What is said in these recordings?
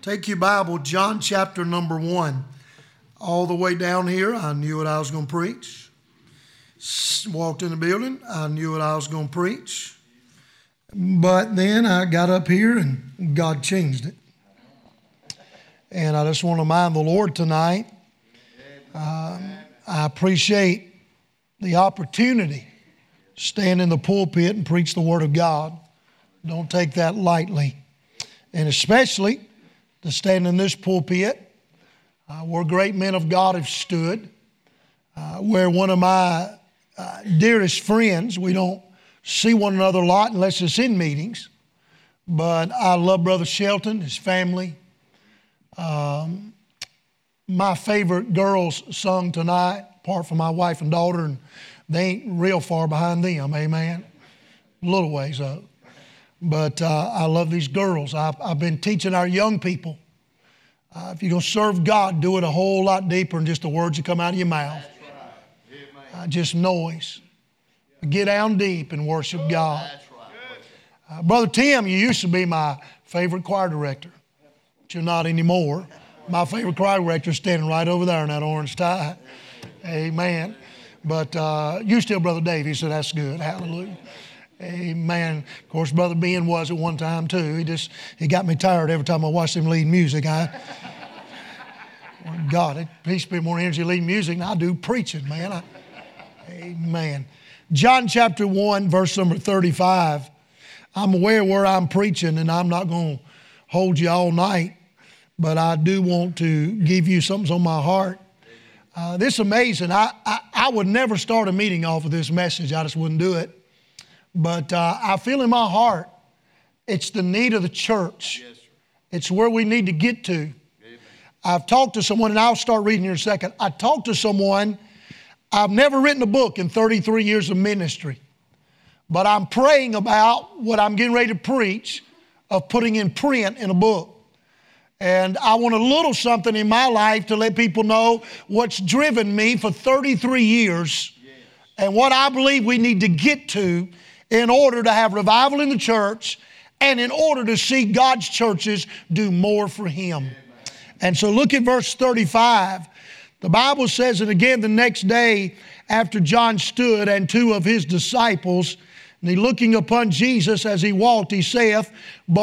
Take your Bible, John chapter number 1. All the way down here, I knew what I was going to preach. Walked in the building, I knew what I was going to preach. But then I got up here and God changed it. And I just want to mind the Lord tonight. I appreciate the opportunity to stand in the pulpit and preach the Word of God. Don't take that lightly. And especially to stand in this pulpit where great men of God have stood, where one of my dearest friends, we don't see one another a lot unless it's in meetings, but I love Brother Shelton, his family. My favorite girls sung tonight, apart from my wife and daughter, and they ain't real far behind them, amen? A little ways up. But I love these girls. I've been teaching our young people, if you're going to serve God, do it a whole lot deeper than just the words that come out of your mouth. Just noise. Get down deep and worship God. Brother Tim, you used to be my favorite choir director, but you're not anymore. My favorite choir director is standing right over there in that orange tie. Amen. But you still Brother Davey, so that's good. Hallelujah. Amen. Of course, Brother Ben was at one time too. He got me tired every time I watched him lead music. God, he spent more energy leading music than I do preaching, man. Amen. John chapter 1, verse number 35. I'm aware where I'm preaching, and I'm not going to hold you all night, but I do want to give you something on my heart. This is amazing. I would never start a meeting off of this message. I just wouldn't do it. But I feel in my heart, it's the need of the church. Yes, it's where we need to get to. Amen. I've talked to someone, and I'll start reading here in a second. I talked to someone, I've never written a book in 33 years of ministry, but I'm praying about what I'm getting ready to preach of putting in print in a book. And I want a little something in my life to let people know what's driven me for 33 years and what I believe we need to get to in order to have revival in the church and in order to see God's churches do more for Him. And so look at verse 35. The Bible says, and again the next day after John stood and two of his disciples, and he looking upon Jesus as he walked, he saith,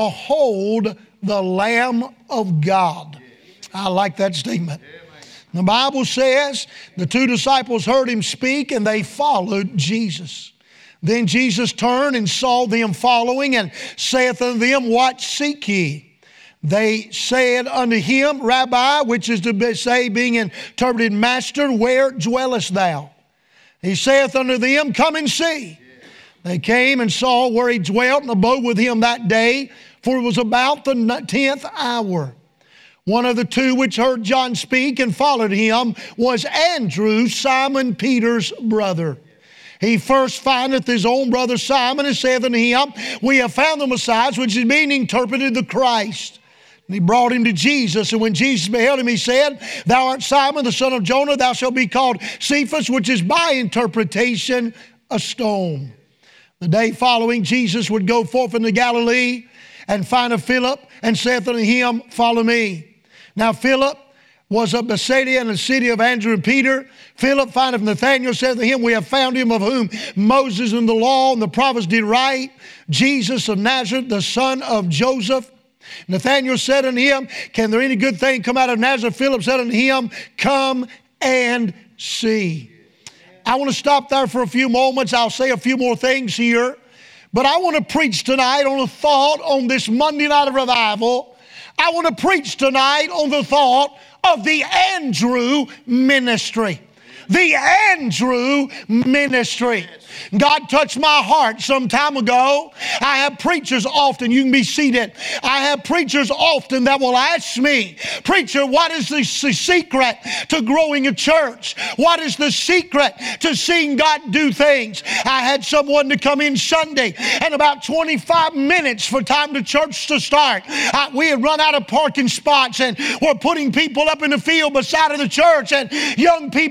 Behold the Lamb of God. I like that statement. The Bible says the two disciples heard him speak and they followed Jesus. Then Jesus turned and saw them following and saith unto them, What seek ye? They said unto him, Rabbi, which is to say, being interpreted, Master, where dwellest thou? He saith unto them, Come and see. They came and saw where he dwelt and abode with him that day, for it was about the 10th hour. One of the two which heard John speak and followed him was Andrew, Simon Peter's brother. He first findeth his own brother Simon and saith unto him, We have found the Messiah, which is being interpreted the Christ. And he brought him to Jesus, and when Jesus beheld him, he said, Thou art Simon, the son of Jonah, thou shalt be called Cephas, which is by interpretation a stone. The day following, Jesus would go forth into Galilee and find a Philip, and saith unto him, Follow me. Now Philip was of Bethsaida and the city of Andrew and Peter. Philip findeth Nathanael, saith to him, We have found him of whom Moses and the law and the prophets did write, Jesus of Nazareth, the son of Joseph. Nathanael said unto him, Can there any good thing come out of Nazareth? Philip said unto him, Come and see. I want to stop there for a few moments. I'll say a few more things here. But I want to preach tonight on a thought on this Monday night of revival. I want to preach tonight on the thought of the Andrew ministry. The Andrew ministry. God touched my heart some time ago. I have preachers often, you can be seated. I have preachers often that will ask me, Preacher, what is the secret to growing a church? What is the secret to seeing God do things? I had someone to come in Sunday and about 25 minutes for time to church to start. We had run out of parking spots and we're putting people up in the field beside of the church and young people there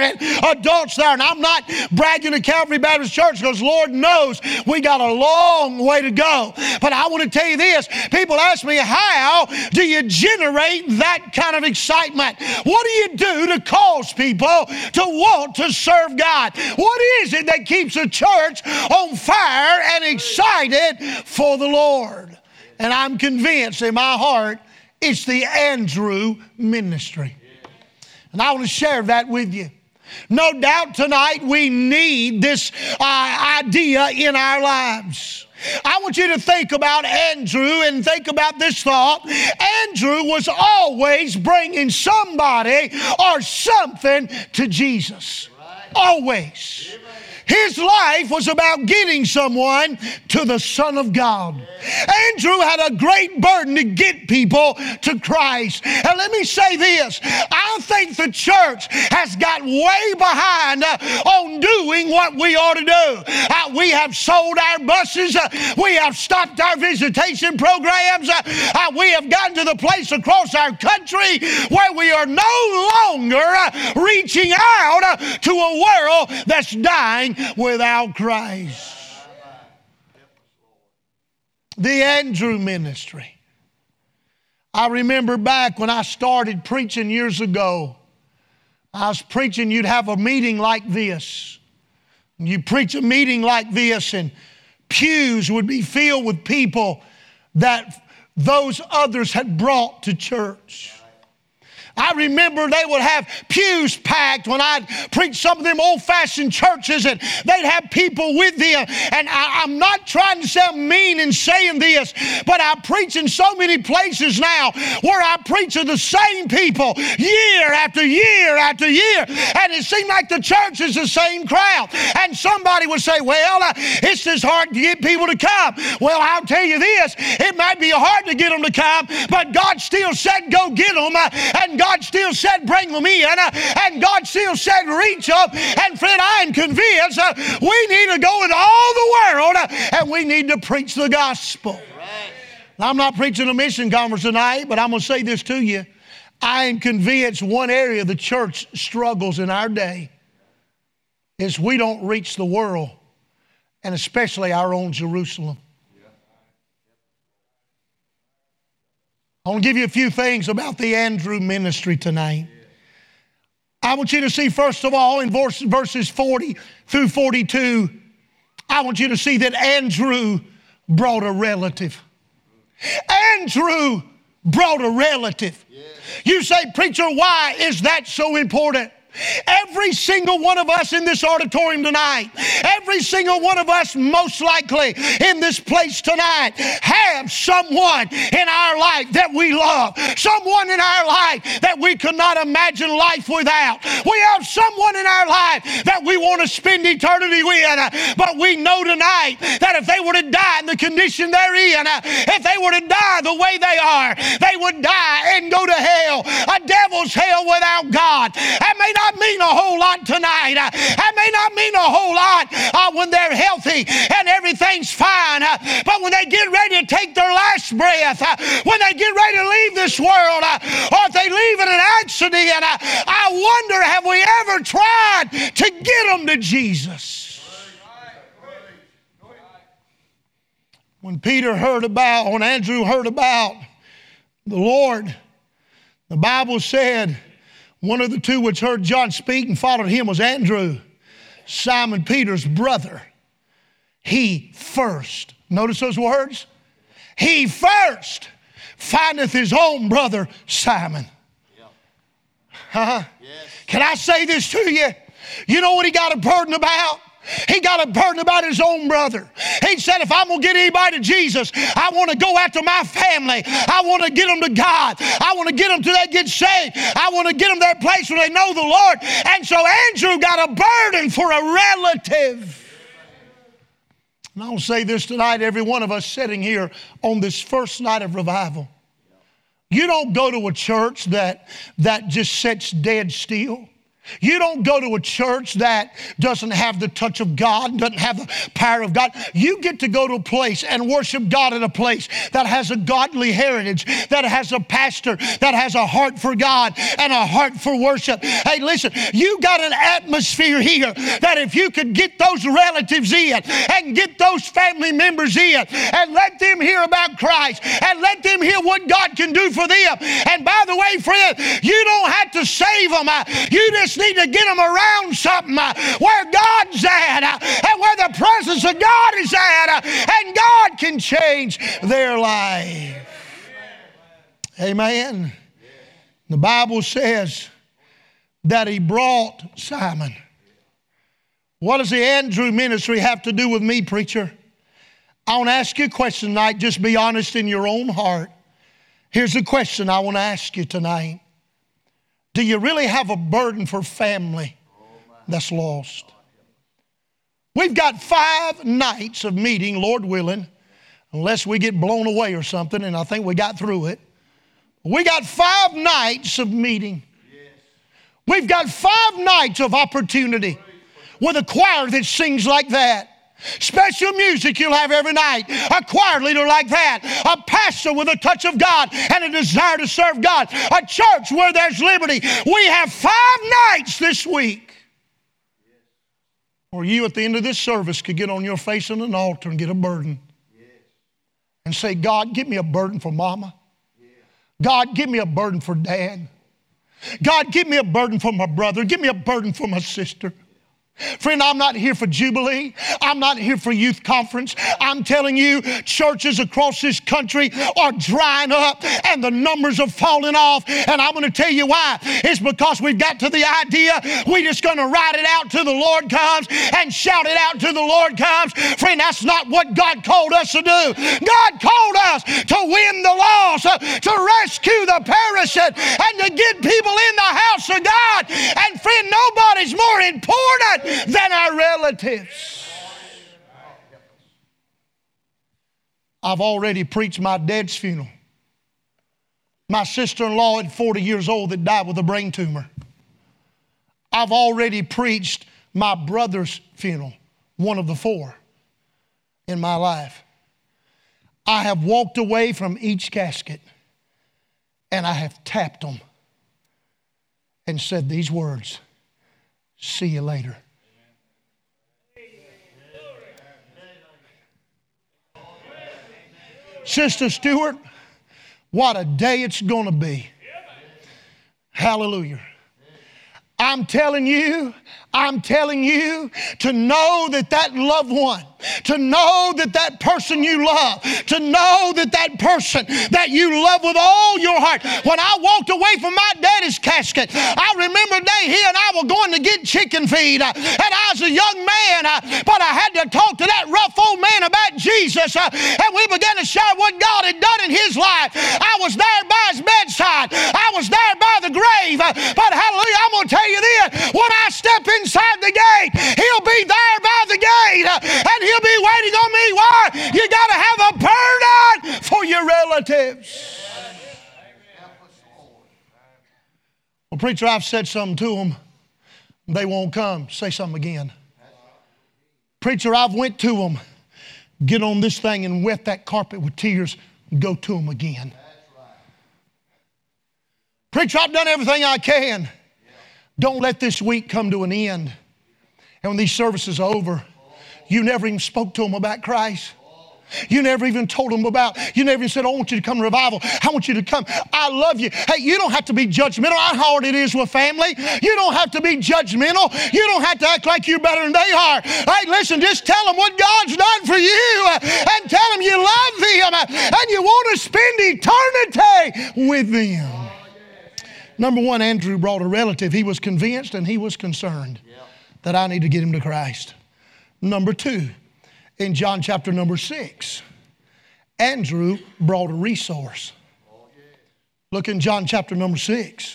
and adults there. And I'm not bragging to Calvary Baptist Church because Lord knows we got a long way to go. But I want to tell you this. People ask me, how do you generate that kind of excitement? What do you do to cause people to want to serve God? What is it that keeps a church on fire and excited for the Lord? And I'm convinced in my heart it's the Andrew ministry. And I want to share that with you. No doubt tonight we need this idea in our lives. I want you to think about Andrew and think about this thought. Andrew was always bringing somebody or something to Jesus. Always. His life was about getting someone to the Son of God. Andrew had a great burden to get people to Christ. And let me say this. I think the church has got way behind on doing what we ought to do. We have sold our buses. We have stopped our visitation programs. We have gotten to the place across our country where we are no longer reaching out to a world that's dying without Christ. The Andrew ministry. I remember back when I started preaching years ago, I was preaching, you'd have a meeting like this. You preach a meeting like this and pews would be filled with people that those others had brought to church. I remember they would have pews packed when I'd preach some of them old-fashioned churches, and they'd have people with them. And I'm not trying to sound mean in saying this, but I preach in so many places now where I preach to the same people year after year after year, and it seemed like the church is the same crowd. And somebody would say, well, it's just hard to get people to come. Well, I'll tell you this, it might be hard to get them to come, but God still said go get them, and God still said bring them in, and God still said reach up. And friend, I am convinced we need to go into all the world and we need to preach the gospel. Right. Now, I'm not preaching a mission conference tonight, but I'm going to say this to you. I am convinced one area the church struggles in our day is we don't reach the world, and especially our own Jerusalem. I want to give you a few things about the Andrew ministry tonight. I want you to see, first of all, in verses 40 through 42, I want you to see that Andrew brought a relative. Andrew brought a relative. You say, preacher, why is that so important? Every single one of us in this auditorium tonight, every single one of us most likely in this place tonight have someone in our life that we love, someone in our life that we could not imagine life without. We have someone in our life that we want to spend eternity with, but we know tonight that if they were to die in the condition they're in, if they were to die the way they are, they would die and go to hell, a devil's hell without God. That may not mean a whole lot tonight. That may not mean a whole lot when they're healthy and everything's fine. But when they get ready to take their last breath, when they get ready to leave this world, or if they leave in an accident, I wonder, have we ever tried to get them to Jesus? When Andrew heard about the Lord, the Bible said, one of the two which heard John speak and followed him was Andrew, Simon Peter's brother. He first, notice those words? He first findeth his own brother Simon. Yes. Can I say this to you? You know what he got a burden about? He got a burden about his own brother. He said, if I'm going to get anybody to Jesus, I want to go after my family. I want to get them to God. I want to get them till they get saved. I want to get them to that place where they know the Lord. And so Andrew got a burden for a relative. And I'll say this tonight, every one of us sitting here on this first night of revival. You don't go to a church that just sits dead still. You don't go to a church that doesn't have the touch of God, doesn't have the power of God. You get to go to a place and worship God at a place that has a godly heritage, that has a pastor, that has a heart for God and a heart for worship. Hey, listen, you got an atmosphere here that if you could get those relatives in and get those family members in and let them hear about Christ and let them hear what God can do for them. And by the way, friend, you don't have to save them. You just need to get them around something where God's at and where the presence of God is at, and God can change their life. Amen. The Bible says that he brought Simon. What does the Andrew ministry have to do with me, preacher? I want to ask you a question tonight. Just be honest in your own heart. Here's the question I want to ask you tonight. Do you really have a burden for family that's lost? We've got 5 nights of meeting, Lord willing, unless we get blown away or something, and I think we got through it. We got 5 nights of meeting. We've got 5 nights of opportunity with a choir that sings like that. Special music you'll have every night. A choir leader like that. A pastor with a touch of God and a desire to serve God. A church where there's liberty. We have 5 nights this week. Or you at the end of this service could get on your face on an altar and get a burden. And say, God, give me a burden for mama. God, give me a burden for dad. God, give me a burden for my brother. Give me a burden for my sister. Friend, I'm not here for Jubilee. I'm not here for youth conference. I'm telling you, churches across this country are drying up and the numbers are falling off. And I'm going to tell you why. It's because we've got to the idea we're just going to ride it out till the Lord comes and shout it out till the Lord comes. Friend, that's not what God called us to do. God called us to win the lost, to rescue the perishing, and to get people in the house of God. And friend, nobody's more important than our relatives. I've already preached my dad's funeral. My sister-in-law at 40 years old that died with a brain tumor. I've already preached my brother's funeral, one of the 4 in my life. I have walked away from each casket and I have tapped them and said these words, see you later. Sister Stewart, what a day it's going to be. Hallelujah. I'm telling you to know that loved one, to know that person you love, to know that person that you love with all your heart. When I walked away from my daddy's casket, I remember the day he and I were going to get chicken feed. And I was a young man, but I had to talk to that rough old man about Jesus. And we began to share what God had done in his life. I was there by his bedside. I was there by the grave. But hallelujah, I'm going to tell you this. When I step inside the gate, he'll be there by the gate. And he'll be waiting on me. Why? You got to have a burden for your relatives. Well, preacher, I've said something to them. They won't come. Say something again. Preacher, I've went to them. Get on this thing and wet that carpet with tears and go to them again. Preacher, I've done everything I can. Don't let this week come to an end. And when these services are over, you never even spoke to them about Christ. You never even told them about, you never even said, I want you to come to revival. I want you to come. I love you. Hey, you don't have to be judgmental. I know how hard it is with family. You don't have to be judgmental. You don't have to act like you're better than they are. Hey, listen, just tell them what God's done for you and tell them you love them and you want to spend eternity with them. Number 1, Andrew brought a relative. He was convinced and he was concerned that I need to get him to Christ. Number 2, in John chapter number 6, Andrew brought a resource. Look in John chapter number 6.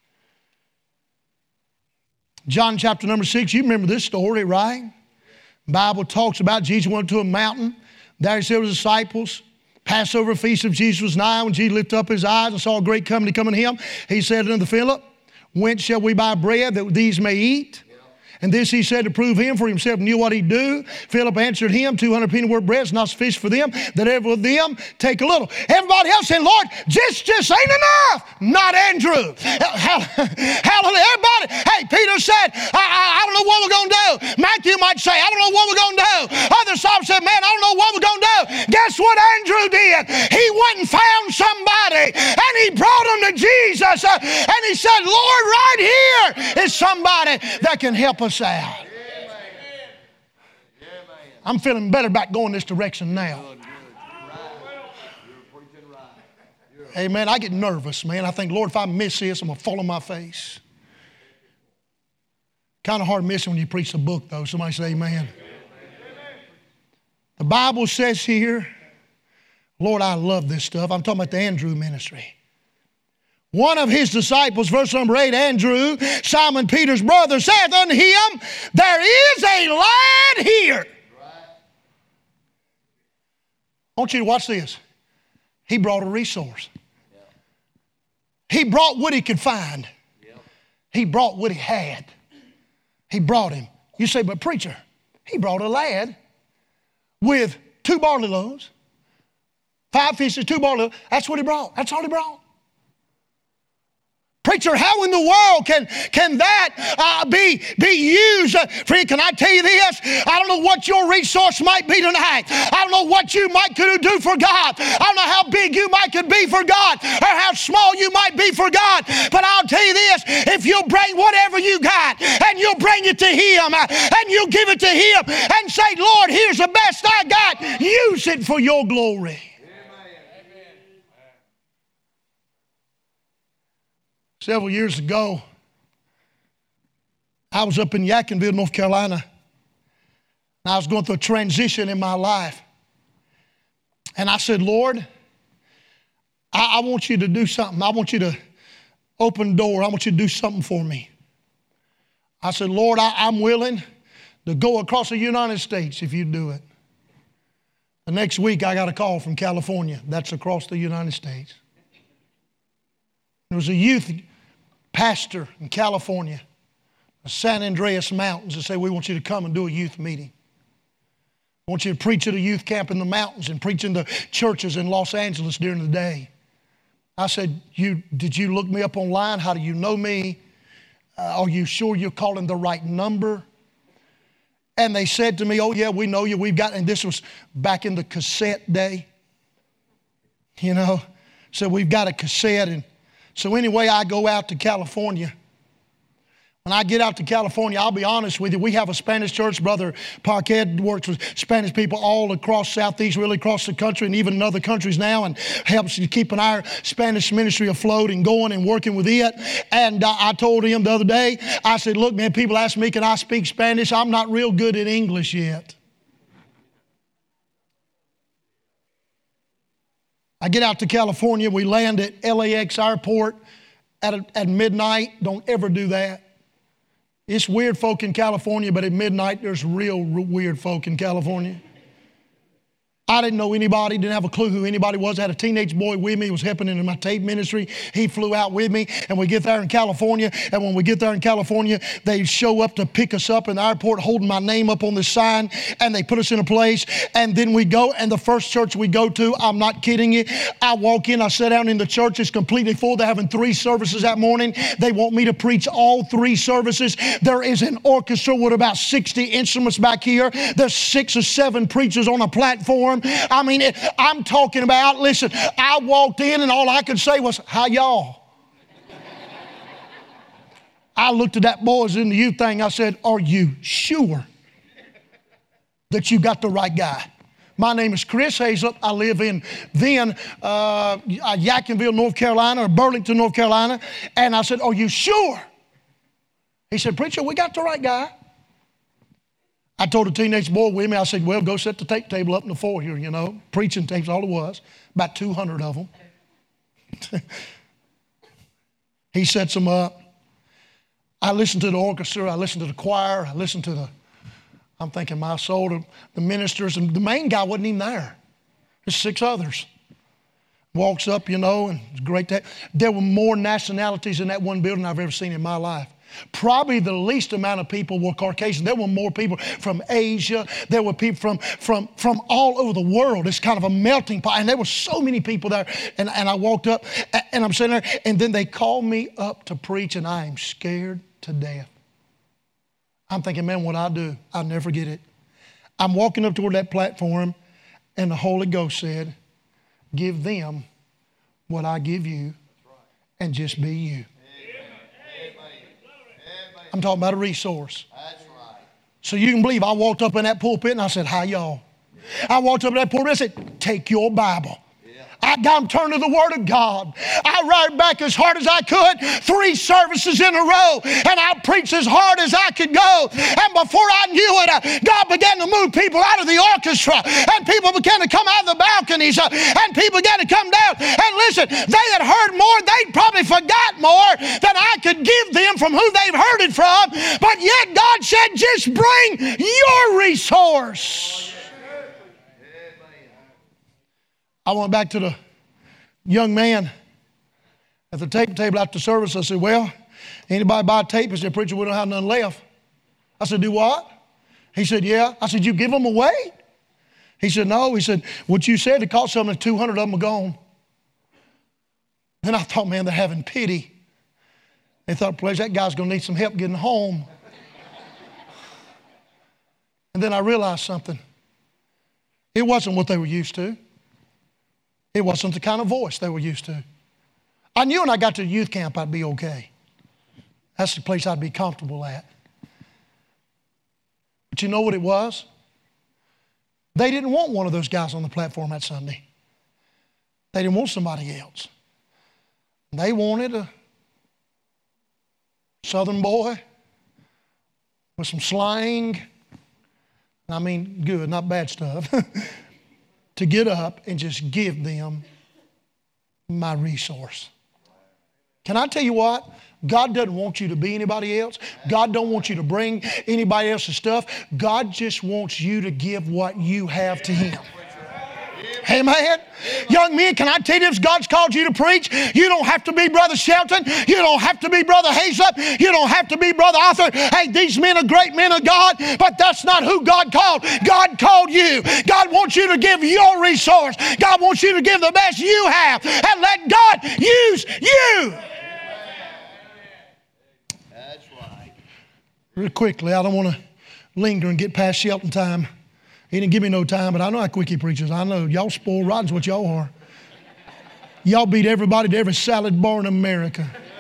John chapter number 6, you remember this story, right? The Bible talks about Jesus went to a mountain. There he said with his disciples. Passover feast of Jesus was nigh. When Jesus lifted up his eyes and saw a great company coming to him, he said unto Philip, Whence shall we buy bread that these may eat? And this he said to prove him, for himself knew what he'd do. Philip answered him, 200 penny worth of bread is not sufficient for them, that every of them take a little. Everybody else said, Lord, just ain't enough. Not Andrew. Hallelujah. Everybody, hey, Peter said, I don't know what we're going to do. Matthew might say, I don't know what we're going to do. Other disciples said, man, I don't know what we're going to do. Guess what Andrew did? He went and found somebody, and he brought him to Jesus, and he said, Lord, right here is somebody that can help us out. I'm feeling better about going this direction now. Amen. I get nervous, man. I think, Lord, if I miss this, I'm going to fall on my face. Kind of hard missing when you preach the book, though. Somebody say amen. The Bible says here, Lord, I love this stuff. I'm talking about the Andrew ministry. One of his disciples, verse number 8, Andrew, Simon Peter's brother, saith unto him, there is a lad here. I want you to watch this. He brought a resource. He brought what he could find. He brought what he had. He brought him. You say, but preacher, he brought a lad with 2 barley loaves, 5 fishes, 2 barley loaves. That's what he brought. That's all he brought. Preacher, how in the world can that be used? Friend, can I tell you this? I don't know what your resource might be tonight. I don't know what you might could do for God. I don't know how big you might could be for God or how small you might be for God. But I'll tell you this, if you'll bring whatever you got and you'll bring it to Him and you'll give it to Him and say, Lord, here's the best I got. Use it for your glory. Several years ago, I was up in Yadkinville, North Carolina, and I was going through a transition in my life. And I said, Lord, I want you to do something. I want you to open the door. I want you to do something for me. I said, Lord, I'm willing to go across the United States if you do it. The next week, I got a call from California. That's across the United States. There was a youth pastor in California, the San Andreas Mountains, that said, we want you to come and do a youth meeting. I want you to preach at a youth camp in the mountains and preach in the churches in Los Angeles during the day. I said, did you look me up online? How do you know me? Are you sure you're calling the right number? And they said to me, oh yeah, we know you. And this was back in the cassette day. You know, so we've got a cassette. And so anyway, I go out to California. When I get out to California, I'll be honest with you, we have a Spanish church. Brother Parquet works with Spanish people all across Southeast, really across the country and even in other countries now, and helps keeping our Spanish ministry afloat and going and working with it. And I told him the other day, I said, look, man, people ask me, can I speak Spanish? I'm not real good at English yet. I get out to California. We land at LAX airport at midnight. Don't ever do that. It's weird folk in California, but at midnight, there's real weird folk in California. I didn't know anybody, didn't have a clue who anybody was. I had a teenage boy with me who was helping in my tape ministry. He flew out with me, and we get there in California. And when we get there in California, they show up to pick us up in the airport, holding my name up on this sign, and they put us in a place. And then we go, and the first church we go to, I'm not kidding you, I walk in, I sit down in the church, it's completely full. They're having 3 services that morning. They want me to preach all 3 services. There is an orchestra with about 60 instruments back here. There's 6 or 7 preachers on a platform. I mean, I'm talking about, listen, I walked in and all I could say was, how y'all? I looked at that boys in the youth thing. I said, are you sure that you got the right guy? My name is Chris Hazelip. I live in Yadkinville, North Carolina, or Burlington, North Carolina. And I said, are you sure? He said, preacher, we got the right guy. I told a teenage boy with me, I said, well, go set the tape table up in the foyer here, you know. Preaching tapes, all it was. About 200 of them. He sets them up. I listened to the orchestra. I listened to the choir. I listened to I'm thinking my soul, the ministers. And the main guy wasn't even there. There's 6 others. Walks up, and it's great. There were more nationalities in that one building I've ever seen in my life. Probably the least amount of people were Caucasian. There were more people from Asia. There were people from all over the world. It's kind of a melting pot. And there were so many people there. And I walked up, and I'm sitting there, and then they called me up to preach, and I am scared to death. I'm thinking, man, what I do, I'll never forget it. I'm walking up toward that platform, and the Holy Ghost said, give them what I give you, and just be you. I'm talking about a resource. So you can believe I walked up in that pulpit and I said, hi, y'all. I walked up in that pulpit and I said, take your Bible. I got them turned to the Word of God. I wrote back as hard as I could, 3 services in a row, and I preached as hard as I could go. And before I knew it, God began to move people out of the orchestra, and people began to come out of the balconies, and people began to come down. And listen, they had heard more, they'd probably forgot more than I could give them from who they've heard it from. But yet God said, just bring your resource. I went back to the young man at the tape table after service. I said, well, anybody buy a tape? He said, preacher, we don't have none left. I said, do what? He said, yeah. I said, you give them away? He said, no. He said, what you said, it cost something, 200 of them are gone. Then I thought, man, they're having pity. They thought, please, that guy's going to need some help getting home. And then I realized something. It wasn't what they were used to. It wasn't the kind of voice they were used to. I knew when I got to the youth camp I'd be okay. That's the place I'd be comfortable at. But you know what it was? They didn't want one of those guys on the platform that Sunday. They didn't want somebody else. They wanted a Southern boy with some slang. I mean, good, not bad stuff. To get up and just give them my resource. Can I tell you what? God doesn't want you to be anybody else. God don't want you to bring anybody else's stuff. God just wants you to give what you have to Him. Amen. Young men, can I tell you, if God's called you to preach, you don't have to be Brother Shelton. You don't have to be Brother Hazup. You don't have to be Brother Arthur. Hey, these men are great men of God, but that's not who God called. God called you. God wants you to give your resource. God wants you to give the best you have and let God use you. That's right. Real quickly, I don't want to linger and get past Shelton time. He didn't give me no time, but I know how quick he preaches. I know y'all spoiled rotten's what y'all are. Y'all beat everybody to every salad bar in America.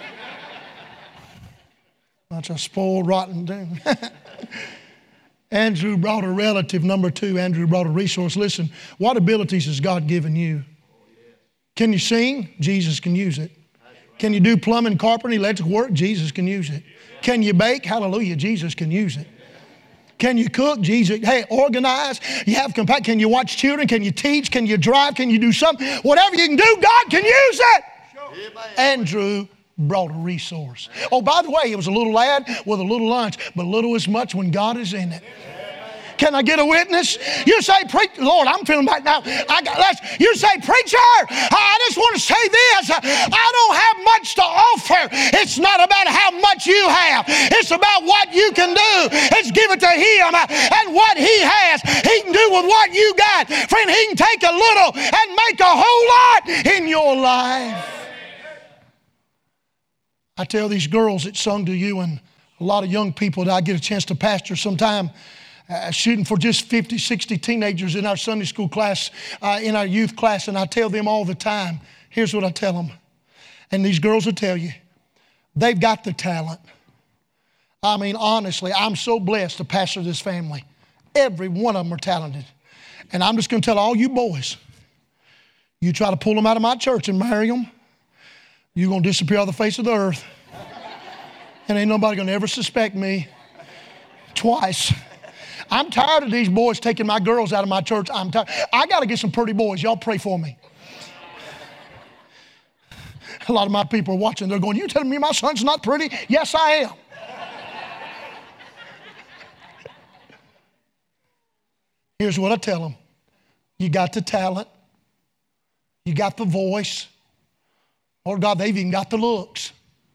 Bunch of spoiled rotten thing. Andrew brought a relative. Number 2, Andrew brought a resource. Listen, what abilities has God given you? Can you sing? Jesus can use it. Can you do plumbing, carpentry, electrical work? Jesus can use it. Can you bake? Hallelujah, Jesus can use it. Can you cook? Jesus. Hey, organize. You have compassion. Can you watch children? Can you teach? Can you drive? Can you do something? Whatever you can do, God can use it. Andrew brought a resource. Oh, by the way, it was a little lad with a little lunch, but little is much when God is in it. Can I get a witness? You say, Lord, I'm feeling back now. You say, preacher, I just want to say this. I don't have much to offer. It's not about how much you have. It's about what you can do. It's give it to Him. And what He has, He can do with what you got. Friend, He can take a little and make a whole lot in your life. I tell these girls that sung to you and a lot of young people that I get a chance to pastor sometime, shooting for just 50, 60 teenagers in our Sunday school class, in our youth class, and I tell them all the time, here's what I tell them. And these girls will tell you, they've got the talent. I mean, honestly, I'm so blessed to pastor this family. Every one of them are talented. And I'm just going to tell all you boys, you try to pull them out of my church and marry them, you're going to disappear off the face of the earth. And ain't nobody going to ever suspect me twice. I'm tired of these boys taking my girls out of my church. I'm tired. I got to get some pretty boys. Y'all pray for me. A lot of my people are watching. They're going, you telling me my son's not pretty? Yes, I am. Here's what I tell them. You got the talent. You got the voice. Lord God, they've even got the looks.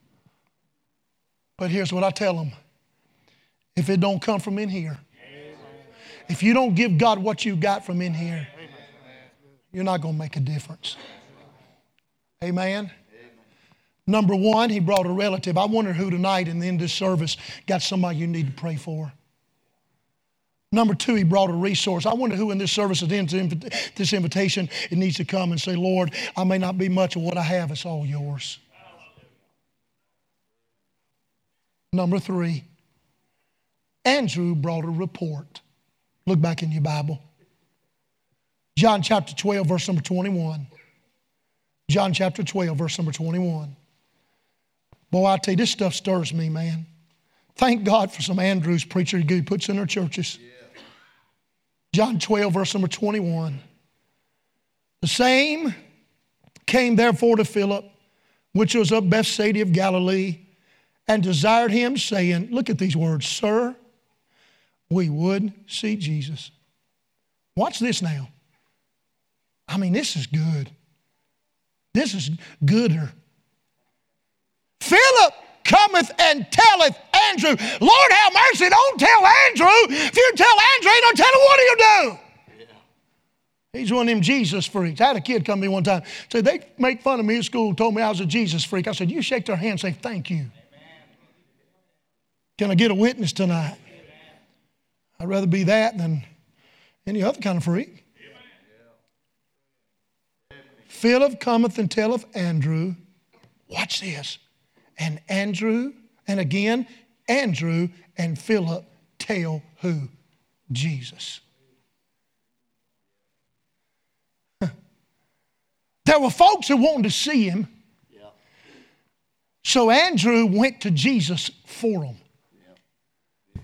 But here's what I tell them. If it don't come from in here, if you don't give God what you got from in here, you're not going to make a difference. Amen? Number one, he brought a relative. I wonder who tonight in the end of this service got somebody you need to pray for. Number two, he brought a resource. I wonder who in this service at the end of this invitation, it needs to come and say, Lord, I may not be much of what I have. It's all yours. Number three, Andrew brought a report. Look back in your Bible. John chapter 12, verse number 21. John chapter 12, verse number 21. Boy, I tell you, this stuff stirs me, man. Thank God for some Andrews preacher he puts in our churches. John 12, verse number 21. The same came therefore to Philip, which was of Bethsaida of Galilee, and desired him, saying, look at these words, Sir, we would see Jesus. Watch this now. I mean, this is good. This is gooder. Philip cometh and telleth Andrew, Lord have mercy, don't tell Andrew. If you tell Andrew, he don't tell him, what do you do? Yeah. He's one of them Jesus freaks. I had a kid come to me one time, said, they make fun of me at school, told me I was a Jesus freak. I said, you shake their hand and say, thank you. Amen. Can I get a witness tonight? Amen. I'd rather be that than any other kind of freak. Amen. Philip cometh and telleth Andrew, watch this, and Andrew, and again, Andrew and Philip tell who? Jesus. There were folks who wanted to see him. Yeah. So Andrew went to Jesus for them. Yeah.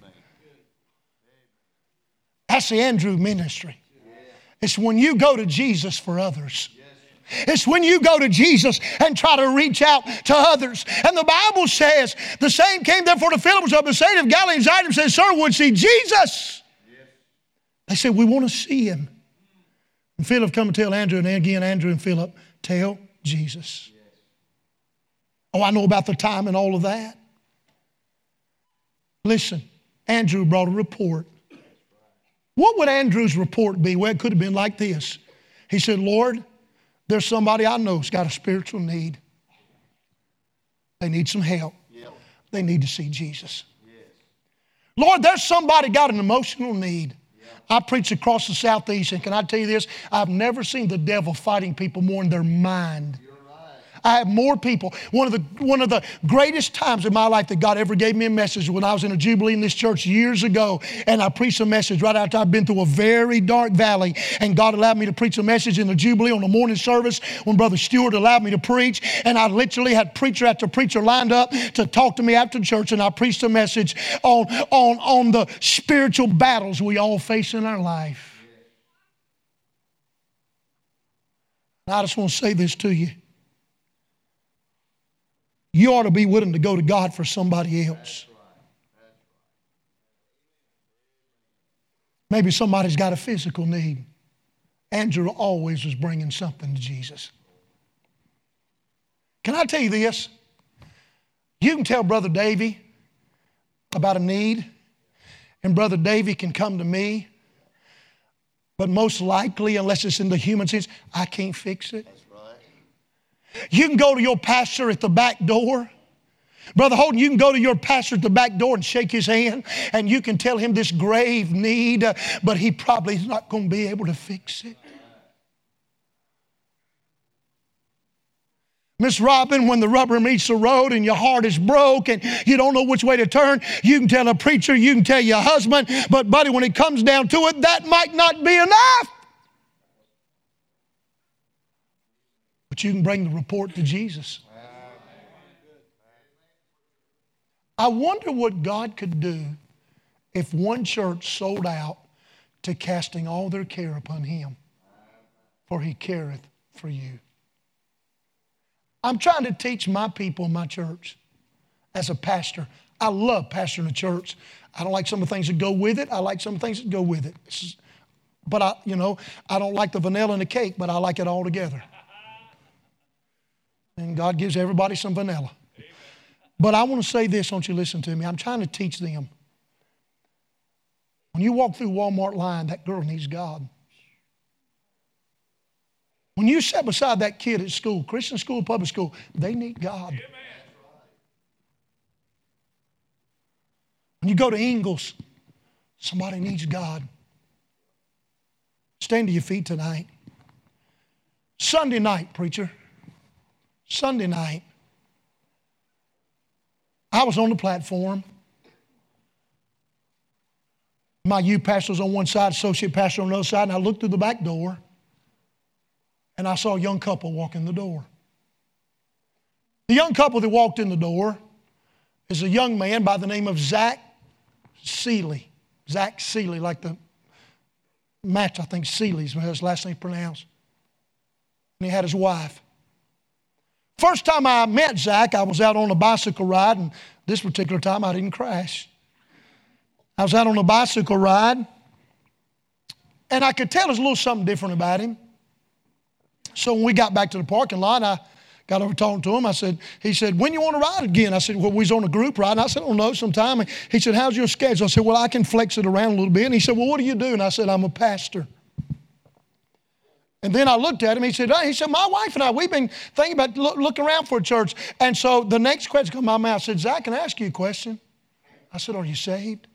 That's the Andrew ministry. Yeah. It's when you go to Jesus for others. It's when you go to Jesus and try to reach out to others. And the Bible says, the same came therefore to Philip, of Bethsaida of Galilee, and desired him, said, Sir, would see Jesus. Yes. They said, we want to see him. And Philip come and tell Andrew, and again Andrew and Philip tell Jesus. Yes. Oh, I know about the time and all of that. Listen, Andrew brought a report. What would Andrew's report be? Well, it could have been like this. He said, Lord, there's somebody I know who's got a spiritual need. They need some help. Yep. They need to see Jesus. Yes. Lord, there's somebody got an emotional need. Yep. I preach across the Southeast, and can I tell you this? I've never seen the devil fighting people more in their mind. I have more people. One of the greatest times in my life that God ever gave me a message when I was in a Jubilee in this church years ago, and I preached a message right after I'd been through a very dark valley, and God allowed me to preach a message in the Jubilee on the morning service when Brother Stewart allowed me to preach, and I literally had preacher after preacher lined up to talk to me after church, and I preached a message on the spiritual battles we all face in our life. And I just want to say this to you. You ought to be willing to go to God for somebody else. Maybe somebody's got a physical need. Andrew always was bringing something to Jesus. Can I tell you this? You can tell Brother Davy about a need, and Brother Davy can come to me, but most likely, unless it's in the human sense, I can't fix it. You can go to your pastor at the back door. Brother Holden, you can go to your pastor at the back door and shake his hand, and you can tell him this grave need, but he probably is not going to be able to fix it. Miss Robin, when the rubber meets the road and your heart is broke and you don't know which way to turn, you can tell a preacher, you can tell your husband, but buddy, when it comes down to it, that might not be enough. But you can bring the report to Jesus. I wonder what God could do if one church sold out to casting all their care upon Him, for He careth for you. I'm trying to teach my people in my church as a pastor. I love pastoring a church. I don't like some of the things that go with it. I like some things that go with it. But I don't like the vanilla in the cake, but I like it all together. And God gives everybody some vanilla. But I want to say this, don't you listen to me. I'm trying to teach them. When you walk through Walmart line, that girl needs God. When you sit beside that kid at school, Christian school, public school, they need God. Amen. When you go to Ingles, somebody needs God. Stand to your feet tonight. Sunday night, preacher. Sunday night. I was on the platform. My youth pastor was on one side, associate pastor on the other side, and I looked through the back door, and I saw a young couple walk in the door. The young couple that walked in the door is a young man by the name of Zach Seeley. Zach Seeley, like the match, I think Seeley's his last name pronounced. And he had his wife. First time I met Zach, I was out on a bicycle ride, and this particular time I didn't crash. I was out on a bicycle ride, and I could tell there's a little something different about him. So when we got back to the parking lot, I got over talking to him. He said, when you want to ride again? I said, well, we was on a group ride. And I said, I don't know, sometime. He said, how's your schedule? I said, well, I can flex it around a little bit. And he said, well, what do you do? And I said, I'm a pastor. And then I looked at him. He said, my wife and I, we've been thinking about looking around for a church. And so the next question came out of my mouth. I said, Zach, can I ask you a question? I said, are you saved?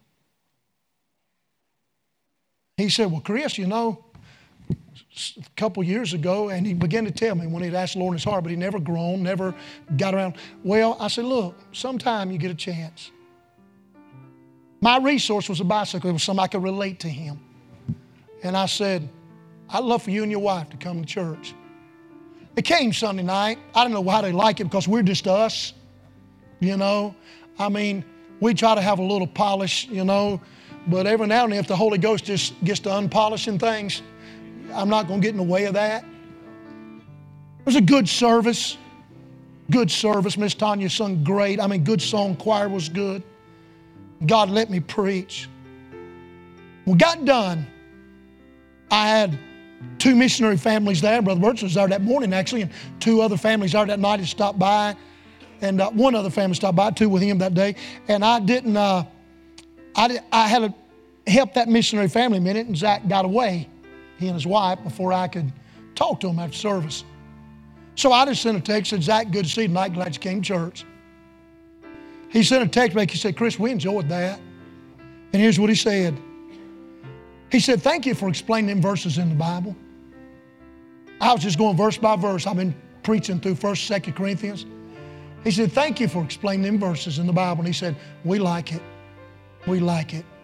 He said, well, Chris, you know, a couple years ago, and he began to tell me when he'd asked the Lord in his heart, but he never grown, never got around. Well, I said, look, sometime you get a chance. My resource was a bicycle. It was something I could relate to him. And I said, I'd love for you and your wife to come to church. It came Sunday night. I don't know why they like it because we're just us, you know. I mean, we try to have a little polish, you know, but every now and then if the Holy Ghost just gets to unpolishing things, I'm not going to get in the way of that. It was a good service. Good service. Miss Tanya sung great. I mean, good song. Choir was good. God let me preach. When we got done, I had 2 missionary families there. Brother Burch was there that morning, actually, and 2 other families there that night had stopped by. And 1 other family stopped by, 2 with him that day. And I didn't, I had to help that missionary family a minute, and Zach got away, he and his wife, before I could talk to him after service. So I just sent a text, said, Zach, good to see you tonight, glad you came to church. He sent a text back, he said, Chris, we enjoyed that. And here's what he said. He said, thank you for explaining them verses in the Bible. I was just going verse by verse. I've been preaching through 1st, 2nd Corinthians. He said, thank you for explaining them verses in the Bible. And he said, we like it. We like it.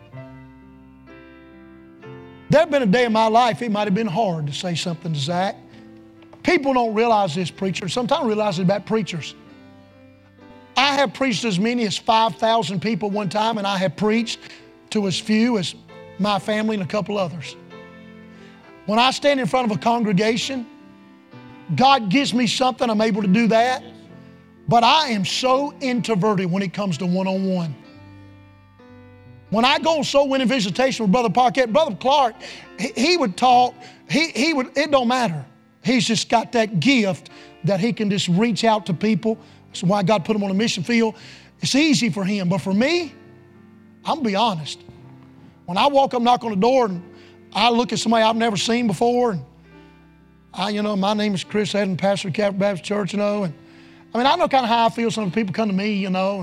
There had been a day in my life, it might have been hard to say something to Zach. People don't realize this, preacher. Sometimes realize it about preachers. I have preached as many as 5,000 people one time, and I have preached to as few as my family and a couple others. When I stand in front of a congregation, God gives me something, I'm able to do that. But I am so introverted when it comes to one-on-one. When I go on soul winning visitation with Brother Parkett, Brother Clark, he would talk, he would, it don't matter. He's just got that gift that he can just reach out to people. That's why God put him on a mission field. It's easy for him, but for me, I'm going to be honest. When I walk up, knock on the door, and I look at somebody I've never seen before, and my name is Chris Eden, pastor of Calvary Baptist Church, and I know kind of how I feel. Some people come to me,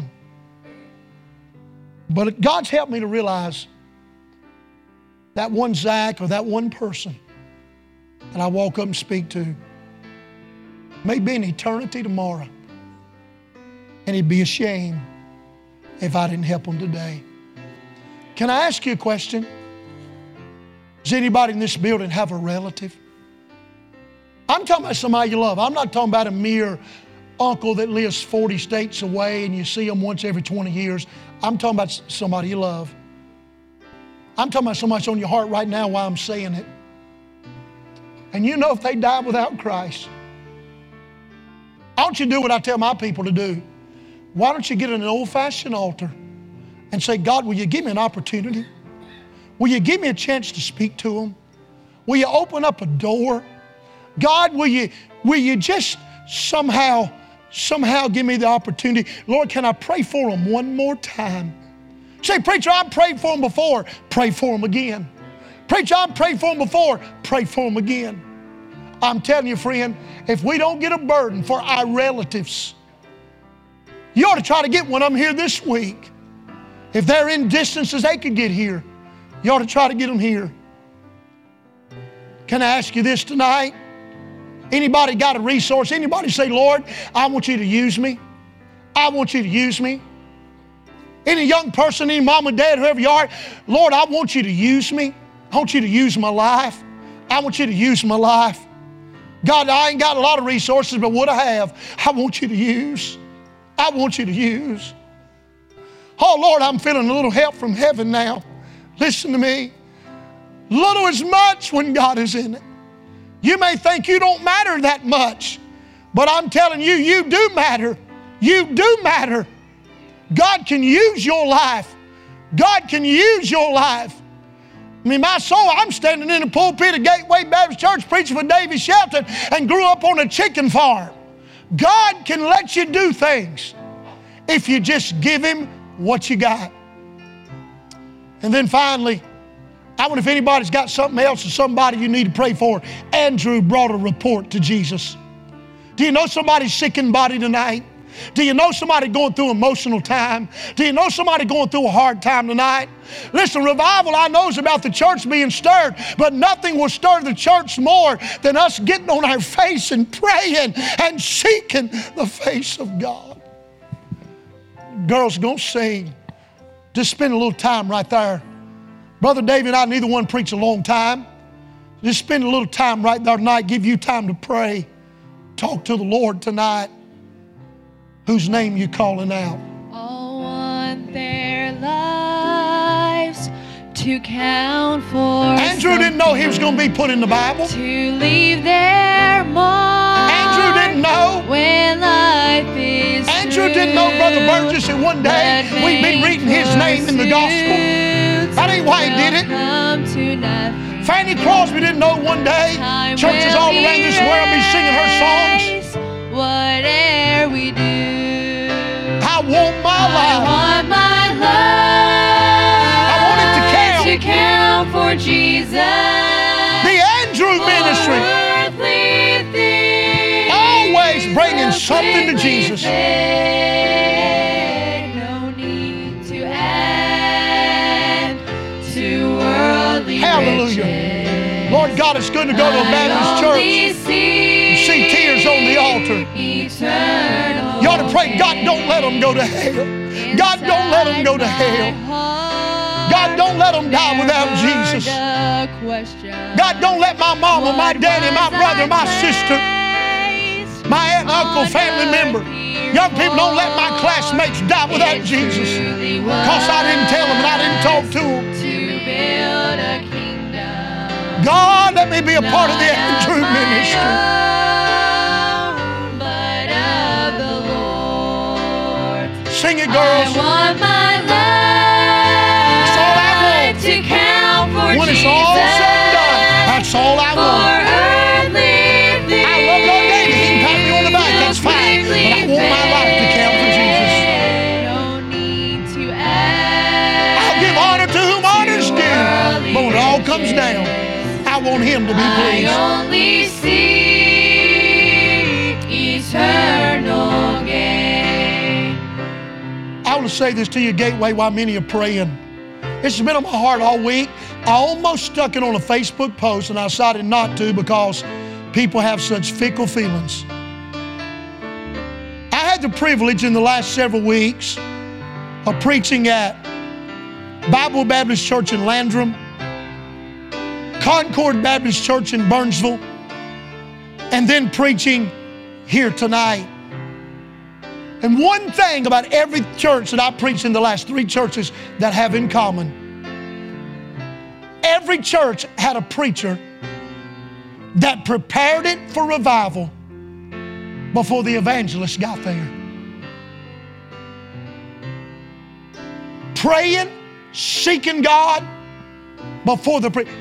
but God's helped me to realize that one Zach or that one person that I walk up and speak to may be in eternity tomorrow. And it'd be a shame if I didn't help them today. Can I ask you a question? Does anybody in this building have a relative? I'm talking about somebody you love. I'm not talking about a mere uncle that lives 40 states away and you see them once every 20 years. I'm talking about somebody you love. I'm talking about somebody that's on your heart right now while I'm saying it. And you know if they die without Christ, why don't you do what I tell my people to do? Why don't you get an old-fashioned altar and say, God, will you give me an opportunity? Will you give me a chance to speak to them? Will you open up a door? God, will you just somehow somehow give me the opportunity. Lord, can I pray for them one more time? Say, preacher, I prayed for them before. Pray for them again. Preacher, I prayed for them before. Pray for them again. I'm telling you, friend, if we don't get a burden for our relatives, you ought to try to get one of them here this week. If they're in distances they could get here, you ought to try to get them here. Can I ask you this tonight? Anybody got a resource? Anybody say, Lord, I want you to use me. I want you to use me. Any young person, any mom and dad, whoever you are, Lord, I want you to use me. I want you to use my life. I want you to use my life. God, I ain't got a lot of resources, but what I have, I want you to use. I want you to use. Oh, Lord, I'm feeling a little help from heaven now. Listen to me. Little is much when God is in it. You may think you don't matter that much, but I'm telling you, you do matter. You do matter. God can use your life. God can use your life. I mean, my soul, I'm standing in the pulpit of Gateway Baptist Church preaching for Davy Shelton and grew up on a chicken farm. God can let you do things if you just give Him what you got. And then finally, I wonder if anybody's got something else or somebody you need to pray for. Andrew brought a report to Jesus. Do you know somebody's sick in body tonight? Do you know somebody going through emotional time? Do you know somebody going through a hard time tonight? Listen, revival I know is about the church being stirred, but nothing will stir the church more than us getting on our face and praying and seeking the face of God. Girls, don't sing. Just spend a little time right there. Brother David and I, neither one preach a long time. Just spend a little time right there tonight. Give you time to pray. Talk to the Lord tonight. Whose name you calling out? All want their lives to count for. Andrew didn't know he was going to be put in the Bible. To leave their mark. Andrew didn't know. When life is Andrew didn't know, Brother Burgess, that one day we'd be reading his name in the gospel. That ain't why he did it. Fanny Crosby didn't know one day churches all around this world be singing her songs. Whatever we do, I want my life. I want my life. I want it to count for Jesus. The Andrew ministry. Always bringing something to Jesus. No need to add to worldly Hallelujah. riches. Lord God, it's good to go to a Baptist church and see tears on the altar. You ought to pray, God, don't let them go to hell. God, don't let them go to hell. God, don't let them die without Jesus. God, don't let my mama, my daddy, my brother, my sister, my aunt, uncle, family member, young people, don't let my classmates die without Jesus. Because I didn't tell them and I didn't talk to them. God, let me be a part of the Andrew ministry. Sing it, girls. I want my life. That's all I want. To count for when Jesus. It's all said and done, that's all I want. I love Lord David. He can pat me on the back. That's fine. But I want my life to count for Jesus. No need to add. I'll give honor to whom honor's due. But when it all comes down, I want Him to be pleased. I only seek eternal gain. I want to say this to you, Gateway, while many are praying. It's been on my heart all week. I almost stuck it on a Facebook post, and I decided not to because people have such fickle feelings. I had the privilege in the last several weeks of preaching at Bible Baptist Church in Landrum, Concord Baptist Church in Burnsville, and then preaching here tonight. And one thing about every church that I preached in the last 3 churches that have in common, every church had a preacher that prepared it for revival before the evangelist got there. Praying, seeking God before the preacher.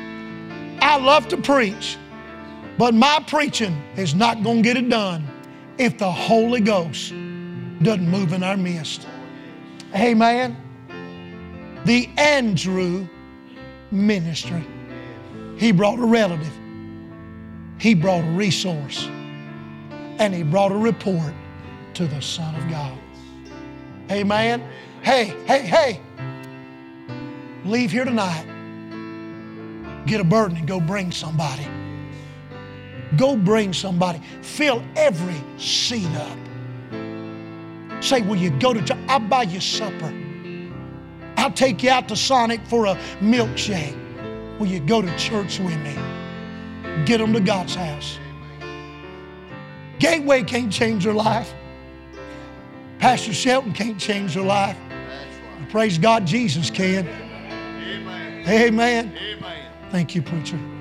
I love to preach, but my preaching is not going to get it done if the Holy Ghost doesn't move in our midst. Amen. The Andrew ministry. He brought a relative. He brought a resource. And he brought a report to the Son of God. Amen. Hey. Leave here tonight. Get a burden and go bring somebody. Go bring somebody. Fill every seat up. Say, will you go to church? I'll buy you supper. I'll take you out to Sonic for a milkshake. Will you go to church with me? Get them to God's house. Gateway can't change their life. Pastor Shelton can't change their life. Praise God, Jesus can. Amen. Amen. Thank you, preacher.